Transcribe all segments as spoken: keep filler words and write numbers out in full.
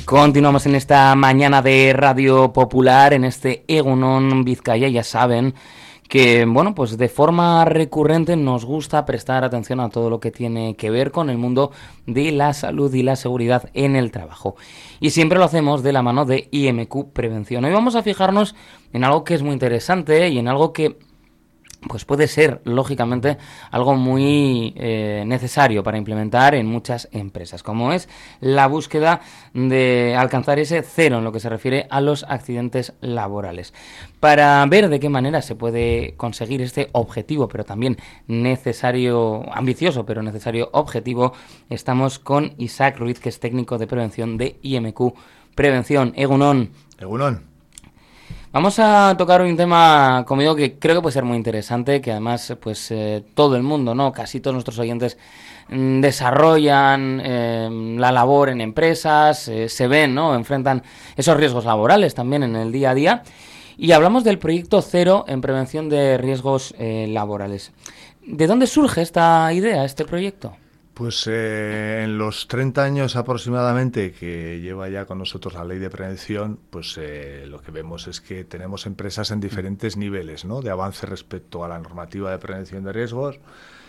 Continuamos en esta mañana de Radio Popular, en este Egunon Vizcaya. Ya saben que, bueno, pues de forma recurrente nos gusta prestar atención a todo lo que tiene que ver con el mundo de la salud y la seguridad en el trabajo. Y siempre lo hacemos de la mano de I M Q Prevención. Hoy vamos a fijarnos en algo que es muy interesante y en algo que pues puede ser, lógicamente, algo muy eh, necesario para implementar en muchas empresas, como es la búsqueda de alcanzar ese cero en lo que se refiere a los accidentes laborales. Para ver de qué manera se puede conseguir este objetivo, pero también necesario, ambicioso, pero necesario objetivo, estamos con Isaac Ruiz, que es técnico de prevención de I M Q Prevención. Egunon. Egunon. Vamos a tocar un tema, como digo, que creo que puede ser muy interesante, que además pues eh, todo el mundo, no, casi todos nuestros oyentes mm, desarrollan eh, la labor en empresas, eh, se ven, ¿no?, enfrentan esos riesgos laborales también en el día a día. Y hablamos del proyecto Cero en prevención de riesgos eh, laborales. ¿De dónde surge esta idea, este proyecto? Pues eh, en los treinta años aproximadamente que lleva ya con nosotros la ley de prevención, pues eh, lo que vemos es que tenemos empresas en diferentes niveles, ¿no?, de avance respecto a la normativa de prevención de riesgos.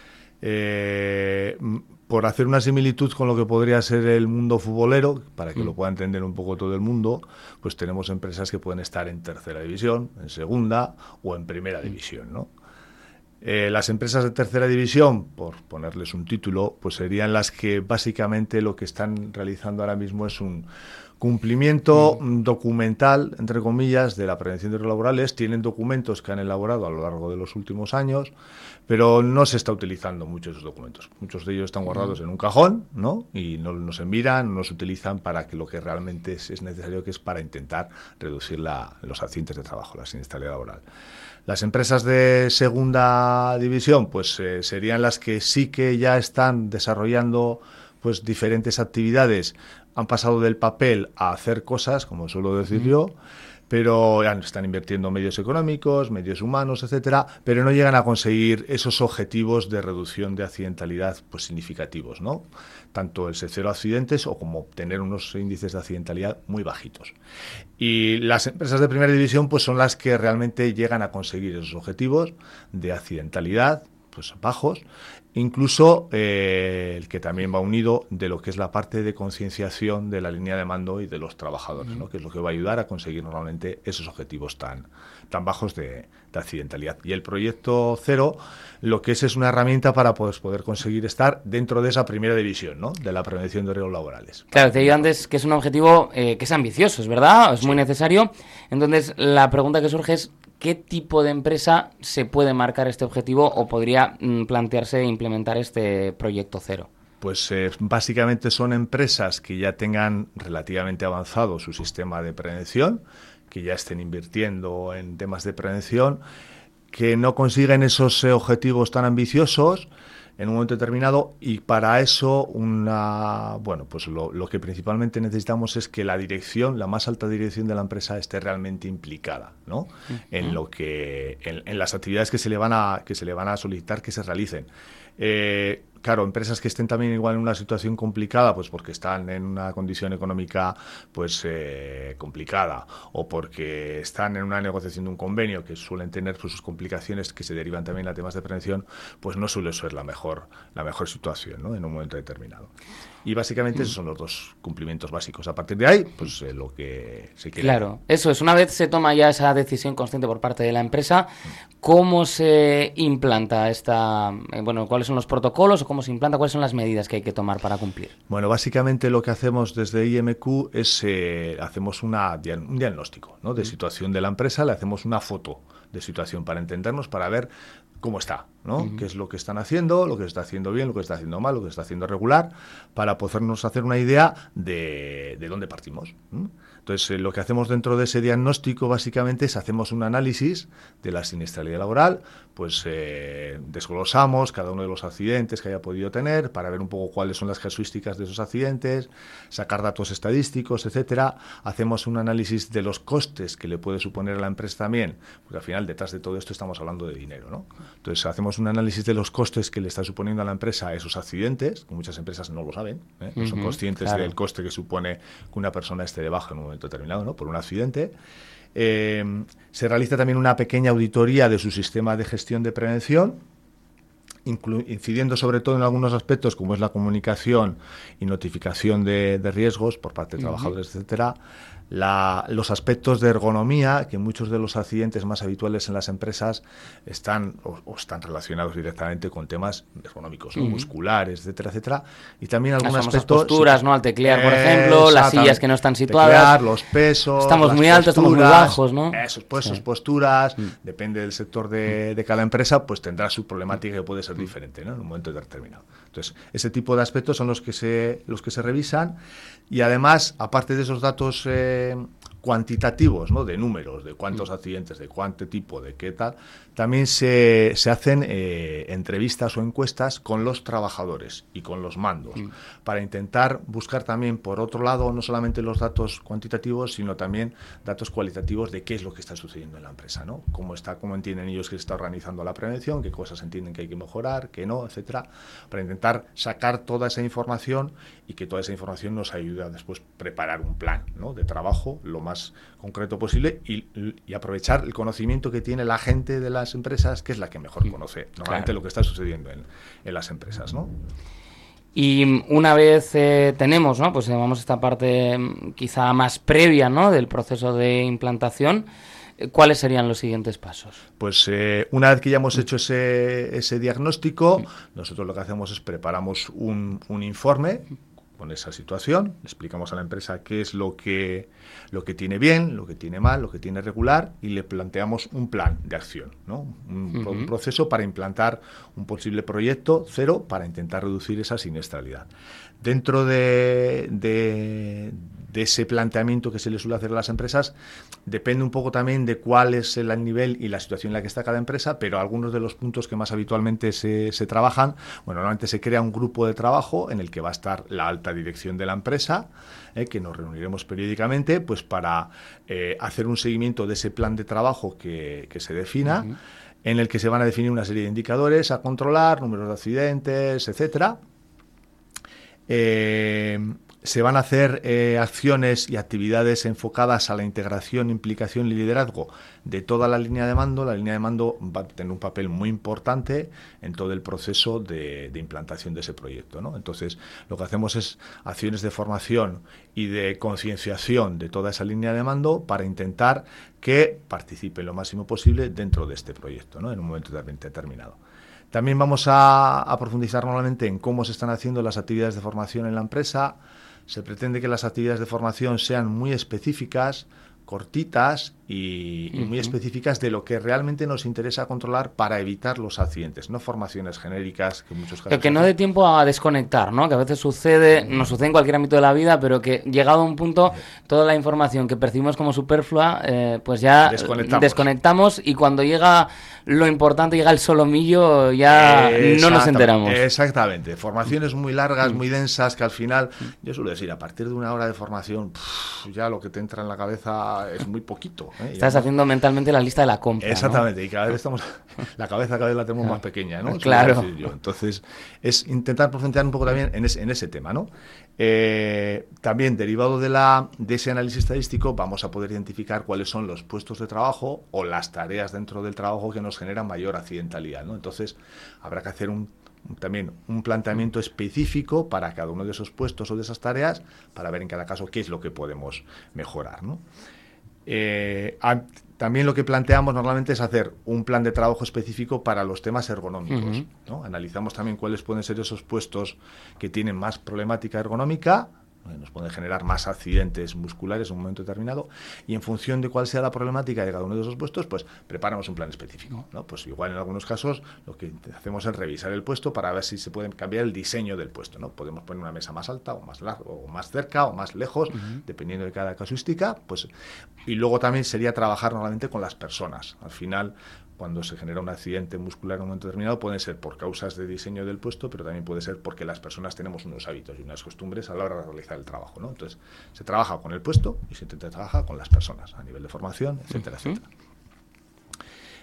Eh, por hacer una similitud con lo que podría ser el mundo futbolero, para que lo pueda entender un poco todo el mundo, pues tenemos empresas que pueden estar en tercera división, en segunda o en primera división, ¿no? Eh, las empresas de tercera división, por ponerles un título, pues serían las que básicamente lo que están realizando ahora mismo es un cumplimiento mm. documental, entre comillas, de la prevención de riesgos laborales. Tienen documentos que han elaborado a lo largo de los últimos años, pero no se está utilizando mucho esos documentos. Muchos de ellos están guardados en un cajón, ¿no?, y no, no se miran, no se utilizan para que lo que realmente es, es necesario, que es para intentar reducir la, los accidentes de trabajo, la siniestralidad laboral. Las empresas de segunda división, pues eh, serían las que sí que ya están desarrollando pues diferentes actividades, han pasado del papel a hacer cosas, como suelo decir mm. yo, pero ya están invirtiendo medios económicos, medios humanos, etcétera, pero no llegan a conseguir esos objetivos de reducción de accidentalidad pues significativos, ¿no? Tanto el cero accidentes o como tener unos índices de accidentalidad muy bajitos. Y las empresas de primera división pues son las que realmente llegan a conseguir esos objetivos de accidentalidad pues bajos, incluso eh, el que también va unido de lo que es la parte de concienciación de la línea de mando y de los trabajadores, ¿no?, que es lo que va a ayudar a conseguir normalmente esos objetivos tan, tan bajos de, de accidentalidad. Y el proyecto Cero lo que es es una herramienta para pues, poder conseguir estar dentro de esa primera división, ¿no?, de la prevención de riesgos laborales. Claro, te digo antes que es un objetivo eh, que es ambicioso, es verdad, es sí. muy necesario. Entonces la pregunta que surge es: ¿qué tipo de empresa se puede marcar este objetivo o podría mm, plantearse implementar este proyecto Cero? Pues eh, básicamente son empresas que ya tengan relativamente avanzado su sistema de prevención, que ya estén invirtiendo en temas de prevención, que no consiguen esos eh, objetivos tan ambiciosos en un momento determinado, y para eso una bueno pues lo, lo que principalmente necesitamos es que la dirección, la más alta dirección de la empresa, esté realmente implicada, ¿no?, uh-huh. en lo que en, en las actividades que se le van a que se le van a solicitar que se realicen. Eh, claro, empresas que estén también igual en una situación complicada, pues porque están en una condición económica pues eh, complicada, o porque están en una negociación de un convenio, que suelen tener pues, sus complicaciones que se derivan también a temas de prevención, pues no suele ser la mejor la mejor situación, ¿no?, en un momento determinado. Y básicamente esos son los dos cumplimientos básicos. A partir de ahí, pues eh, lo que se quiere. Claro, eso es. Una vez se toma ya esa decisión consciente por parte de la empresa, ¿cómo se implanta esta, eh, bueno, cuáles son los protocolos o cómo se implanta, cuáles son las medidas que hay que tomar para cumplir? Bueno, básicamente lo que hacemos desde I M Q es, eh, hacemos una, un diagnóstico, ¿no?, de situación de la empresa, le hacemos una foto de situación para entendernos, para ver cómo está, ¿no? Uh-huh. Qué es lo que están haciendo, lo que está haciendo bien, lo que está haciendo mal, lo que está haciendo regular, para podernos hacer una idea de, de dónde partimos. ¿Mm? Entonces, eh, lo que hacemos dentro de ese diagnóstico básicamente es hacemos un análisis de la siniestralidad laboral, pues eh, desglosamos cada uno de los accidentes que haya podido tener para ver un poco cuáles son las casuísticas de esos accidentes, sacar datos estadísticos, etcétera. Hacemos un análisis de los costes que le puede suponer a la empresa también, porque al final detrás de todo esto estamos hablando de dinero, ¿no? Entonces hacemos hacemos un análisis de los costes que le está suponiendo a la empresa esos accidentes, que muchas empresas no lo saben, ¿eh? No uh-huh, son conscientes claro. del coste que supone que una persona esté de baja en un momento determinado, ¿no? Por un accidente. Eh, se realiza también una pequeña auditoría de su sistema de gestión de prevención, inclu- incidiendo sobre todo en algunos aspectos como es la comunicación y notificación de, de riesgos por parte de trabajadores, uh-huh. etcétera. La, los aspectos de ergonomía, que muchos de los accidentes más habituales en las empresas están o, o están relacionados directamente con temas ergonómicos, ¿no? uh-huh. musculares, etcétera, etcétera. Y también algunos las aspectos... posturas, ¿no? Al teclear, por ejemplo, las sillas que no están situadas. Teclear, los pesos, estamos muy altos, estamos muy bajos, ¿no? Esos puestos, sí. posturas, uh-huh. depende del sector de, de cada empresa, pues tendrá su problemática que puede ser uh-huh. diferente, ¿no? En un momento determinado. Entonces, ese tipo de aspectos son los que se, los que se revisan. Y además, aparte de esos datos eh, cuantitativos, ¿no? De números, de cuántos accidentes, de cuánto tipo, de qué tal, también se, se hacen eh, entrevistas o encuestas con los trabajadores y con los mandos, mm. para intentar buscar también, por otro lado, no solamente los datos cuantitativos, sino también datos cualitativos de qué es lo que está sucediendo en la empresa, ¿no? Cómo está, cómo entienden ellos que se está organizando la prevención, qué cosas entienden que hay que mejorar, qué no, etcétera, para intentar sacar toda esa información y que toda esa información nos ayude a después preparar un plan, ¿no? de trabajo lo más concreto posible y, y aprovechar el conocimiento que tiene la gente de las empresas, que es la que mejor conoce normalmente claro. lo que está sucediendo en, en las empresas, ¿no? Y una vez eh, tenemos, ¿no? Pues vamos a esta parte quizá más previa, ¿no? del proceso de implantación. ¿Cuáles serían los siguientes pasos? Pues eh, una vez que ya hemos hecho ese, ese diagnóstico, nosotros lo que hacemos es preparamos un, un informe con esa situación, le explicamos a la empresa qué es lo que, lo que tiene bien, lo que tiene mal, lo que tiene regular y le planteamos un plan de acción, ¿no? Un, uh-huh. un proceso para implantar un posible proyecto cero para intentar reducir esa siniestralidad. Dentro de, de, de ese planteamiento que se le suele hacer a las empresas, depende un poco también de cuál es el nivel y la situación en la que está cada empresa, pero algunos de los puntos que más habitualmente se, se trabajan, bueno, normalmente se crea un grupo de trabajo en el que va a estar la alta dirección de la empresa, eh, que nos reuniremos periódicamente pues para eh, hacer un seguimiento de ese plan de trabajo que, que se defina, uh-huh. en el que se van a definir una serie de indicadores a controlar, números de accidentes, etcétera. Eh, se van a hacer eh, acciones y actividades enfocadas a la integración, implicación y liderazgo de toda la línea de mando. La línea de mando va a tener un papel muy importante en todo el proceso de, de implantación de ese proyecto, ¿no? Entonces, lo que hacemos es acciones de formación y de concienciación de toda esa línea de mando para intentar que participe lo máximo posible dentro de este proyecto, ¿no? En un momento determinado. También vamos a, a profundizar normalmente en cómo se están haciendo las actividades de formación en la empresa. Se pretende que las actividades de formación sean muy específicas, cortitas y, y muy uh-huh. específicas de lo que realmente nos interesa controlar para evitar los accidentes, no formaciones genéricas que en muchos casos... Pero que no dé tiempo a desconectar, ¿no? Que a veces sucede, nos sucede en cualquier ámbito de la vida, pero que llegado a un punto, toda la información que percibimos como superflua, eh, pues ya desconectamos. desconectamos y cuando llega lo importante, llega el solomillo, ya no nos enteramos. Exactamente. Formaciones muy largas, muy densas, que al final, yo suelo decir, a partir de una hora de formación, pff, ya lo que te entra en la cabeza es muy poquito. ¿eh? Estás ya haciendo no... mentalmente la lista de la compra. Exactamente, ¿no? Y cada vez estamos, la cabeza cada vez la tenemos más pequeña, ¿no? Claro. Entonces, es intentar profundizar un poco también en ese, en ese tema, ¿no? Eh, también, derivado de, la, de ese análisis estadístico, vamos a poder identificar cuáles son los puestos de trabajo o las tareas dentro del trabajo que nos generan mayor accidentalidad, ¿no? Entonces, habrá que hacer un también un planteamiento específico para cada uno de esos puestos o de esas tareas para ver en cada caso qué es lo que podemos mejorar, ¿no? Eh, a, también lo que planteamos normalmente es hacer un plan de trabajo específico para los temas ergonómicos, uh-huh. ¿no? Analizamos también cuáles pueden ser esos puestos que tienen más problemática ergonómica, nos pueden generar más accidentes musculares en un momento determinado, y en función de cuál sea la problemática de cada uno de esos puestos, pues preparamos un plan específico, ¿no? Pues igual en algunos casos lo que hacemos es revisar el puesto para ver si se puede cambiar el diseño del puesto, ¿no? Podemos poner una mesa más alta o más larga, o más cerca o más lejos, uh-huh. dependiendo de cada casuística, pues, y luego también sería trabajar normalmente con las personas. Al final, cuando se genera un accidente muscular en un momento determinado, pueden ser por causas de diseño del puesto, pero también puede ser porque las personas tenemos unos hábitos y unas costumbres a la hora de realizar el trabajo, ¿no? Entonces, se trabaja con el puesto y se intenta trabajar con las personas a nivel de formación, etcétera, uh-huh. etcétera.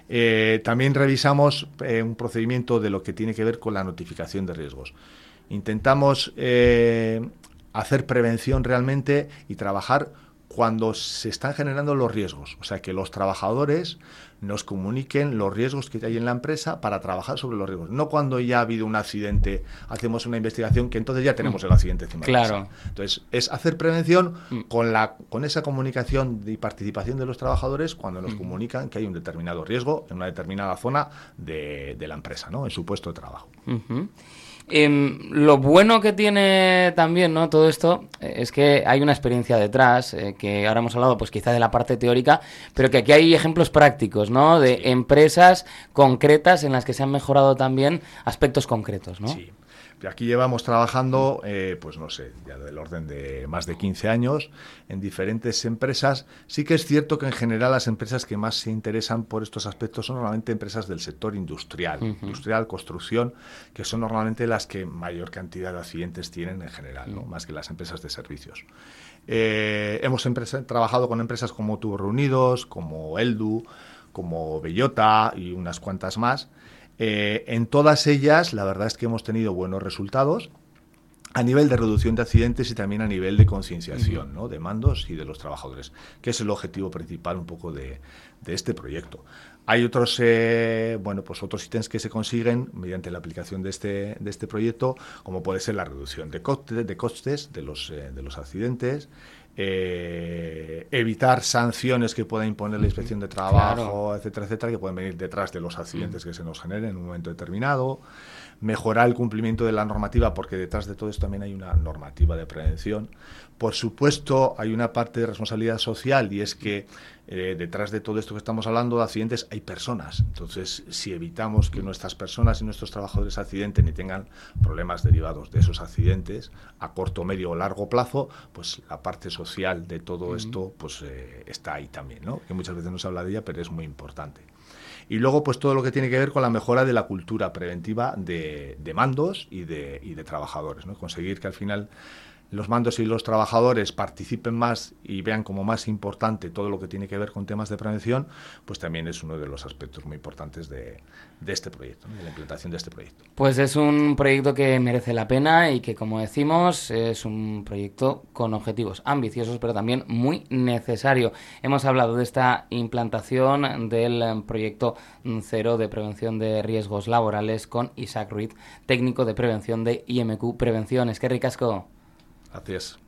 Eh, también revisamos eh, un procedimiento de lo que tiene que ver con la notificación de riesgos. Intentamos eh, hacer prevención realmente y trabajar cuando se están generando los riesgos. O sea, que los trabajadores nos comuniquen los riesgos que hay en la empresa para trabajar sobre los riesgos. No cuando ya ha habido un accidente, hacemos una investigación que entonces ya tenemos el accidente encima de la mesa. Claro. Entonces, es hacer prevención con, la, con esa comunicación y participación de los trabajadores cuando nos comunican que hay un determinado riesgo en una determinada zona de, de la empresa, ¿no? En su puesto de trabajo. Uh-huh. Eh, lo bueno que tiene también, ¿no?, todo esto eh, es que hay una experiencia detrás, eh, que ahora hemos hablado pues quizá de la parte teórica, pero que aquí hay ejemplos prácticos, ¿no?, de sí. empresas concretas en las que se han mejorado también aspectos concretos, ¿no? Sí. Aquí llevamos trabajando, eh, pues no sé, ya del orden de más de quince años en diferentes empresas. Sí que es cierto que en general las empresas que más se interesan por estos aspectos son normalmente empresas del sector industrial, uh-huh. industrial, construcción, que son normalmente las que mayor cantidad de accidentes tienen en general, ¿no? Uh-huh. Más que las empresas de servicios. Eh, hemos empresa, trabajado con empresas como Tubos Reunidos, como Eldu, como Bellota y unas cuantas más. Eh, en todas ellas, la verdad es que hemos tenido buenos resultados a nivel de reducción de accidentes y también a nivel de concienciación, ¿no?, de mandos y de los trabajadores, que es el objetivo principal un poco de, de este proyecto. Hay otros, eh, bueno, pues otros ítems que se consiguen mediante la aplicación de este, de este proyecto, como puede ser la reducción de costes de, costes de, los, eh, de los accidentes, Eh, evitar sanciones que pueda imponer la inspección de trabajo, claro. etcétera, etcétera, que pueden venir detrás de los accidentes que se nos generen en un momento determinado, mejorar el cumplimiento de la normativa, porque detrás de todo esto también hay una normativa de prevención. Por supuesto, hay una parte de responsabilidad social, y es que eh, detrás de todo esto que estamos hablando de accidentes hay personas. Entonces, si evitamos que nuestras personas y nuestros trabajadores accidenten y tengan problemas derivados de esos accidentes a corto, medio o largo plazo, pues la parte social de todo esto pues eh, está ahí también, ¿no?, que muchas veces no se habla de ella, pero es muy importante. Y luego, pues todo lo que tiene que ver con la mejora de la cultura preventiva de, de mandos y de, y de trabajadores, ¿no? Conseguir que al final los mandos y los trabajadores participen más y vean como más importante todo lo que tiene que ver con temas de prevención, pues también es uno de los aspectos muy importantes de, de este proyecto, ¿no?, de la implantación de este proyecto. Pues es un proyecto que merece la pena y que, como decimos, es un proyecto con objetivos ambiciosos, pero también muy necesario. Hemos hablado de esta implantación del proyecto cero de prevención de riesgos laborales con Isaac Ruiz, técnico de prevención de I M Q Prevención. Es que ricasco. Gracias.